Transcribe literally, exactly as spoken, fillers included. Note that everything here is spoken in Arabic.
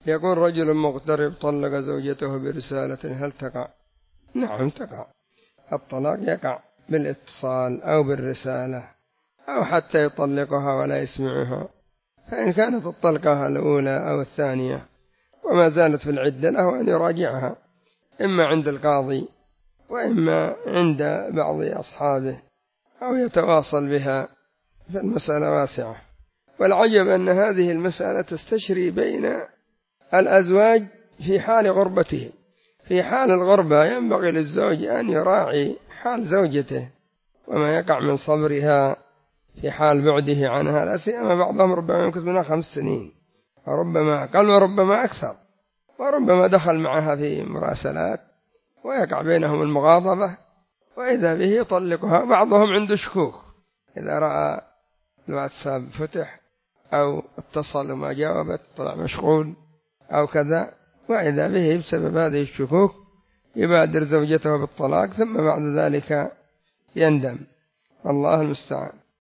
يقول رجل مغترب طلق زوجته برسالة، هل تقع؟ نعم تقع. الطلاق يقع بالاتصال أو بالرسالة أو حتى يطلقها ولا يسمعها. فإن كانت الطلقة الأولى أو الثانية وما زالت في العدة له أن يراجعها إما عند القاضي وإما عند بعض أصحابه أو يتواصل بها، فالمسألة واسعة. والعجب أن هذه المسألة تستشري بين الأزواج في حال غربته. في حال الغربة ينبغي للزوج أن يراعي حال زوجته وما يقع من صبرها في حال بعده عنها، لا سيما بعضهم ربما يمكث منها خمس سنين وربما أقل وربما أكثر، وربما دخل معها في مراسلات ويقع بينهم المغاضبة وإذا به يطلقها. بعضهم عنده شكوك إذا رأى الواتساب فتح أو اتصل وما جاوبت طلع مشغول أو كذا، وإذا به بسبب هذه الشكوك يبادر زوجته بالطلاق ثم بعد ذلك يندم. الله المستعان.